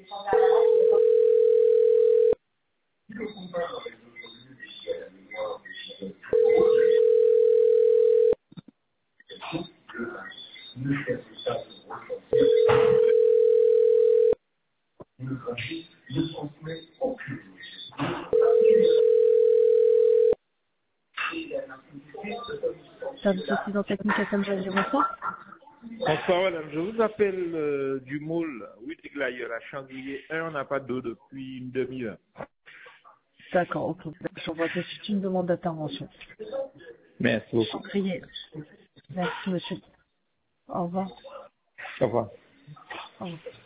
Service assistant technique à Saint-Jean, bonsoir. Bonsoir madame, je vous appelle du Moule, oui, Glaïeur, à Chandouillet 1, on n'a pas d'eau depuis une demi-heure. D'accord, ok. J'envoie tout de suite une demande d'intervention. Merci beaucoup. Priez. Merci monsieur. Au revoir. Au revoir. Au revoir.